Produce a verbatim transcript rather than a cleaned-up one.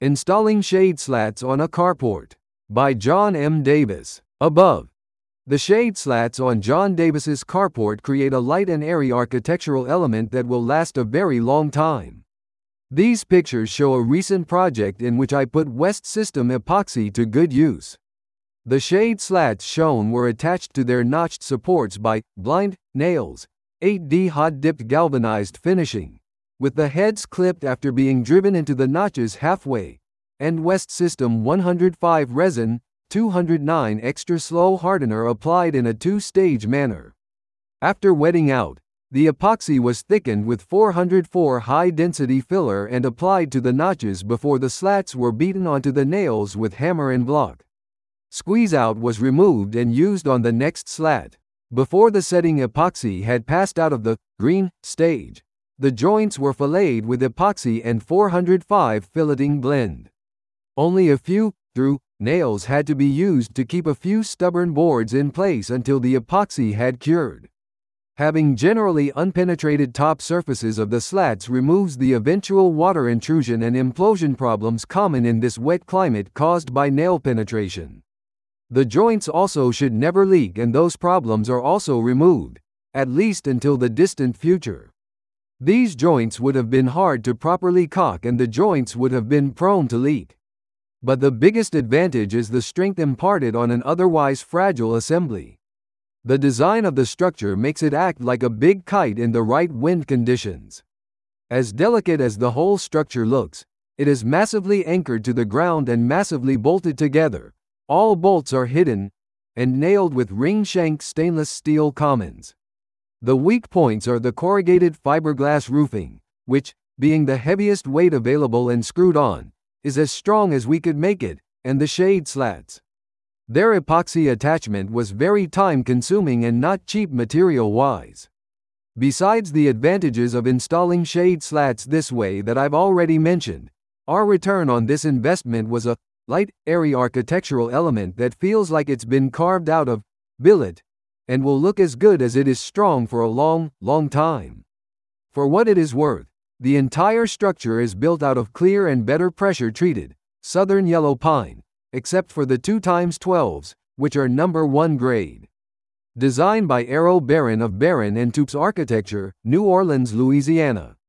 Installing Shade Slats on a Carport by John M. Davis. Above. The shade slats on John Davis's carport create a light and airy architectural element that will last a very long time. These pictures show a recent project in which I put West System epoxy to good use. The shade slats shown were attached to their notched supports by blind nails, eight D hot-dipped galvanized finishing, with the heads clipped after being driven into the notches halfway, and West System one hundred five resin, two hundred nine extra slow hardener applied in a two-stage manner. After wetting out, the epoxy was thickened with four hundred four high-density filler and applied to the notches before the slats were beaten onto the nails with hammer and block. Squeeze-out was removed and used on the next slat. Before the setting epoxy had passed out of the green stage, the joints were filleted with epoxy and four hundred five filleting blend. Only a few through nails had to be used to keep a few stubborn boards in place until the epoxy had cured. Having generally unpenetrated top surfaces of the slats removes the eventual water intrusion and implosion problems common in this wet climate caused by nail penetration. The joints also should never leak, and those problems are also removed, at least until the distant future. These joints would have been hard to properly caulk and the joints would have been prone to leak. But the biggest advantage is the strength imparted on an otherwise fragile assembly. The design of the structure makes it act like a big kite in the right wind conditions. As delicate as the whole structure looks, it is massively anchored to the ground and massively bolted together. All bolts are hidden and nailed with ring-shank stainless steel commons. The weak points are the corrugated fiberglass roofing, which, being the heaviest weight available and screwed on, is as strong as we could make it, and the shade slats. Their epoxy attachment was very time-consuming and not cheap material-wise. Besides the advantages of installing shade slats this way that I've already mentioned, our return on this investment was a light, airy architectural element that feels like it's been carved out of billet and will look as good as it is strong for a long, long time. For what it is worth, the entire structure is built out of clear and better pressure-treated southern yellow pine, except for the two by twelves, which are number one grade. Designed by Errol Barron of Barron and Toups Architecture, New Orleans, Louisiana.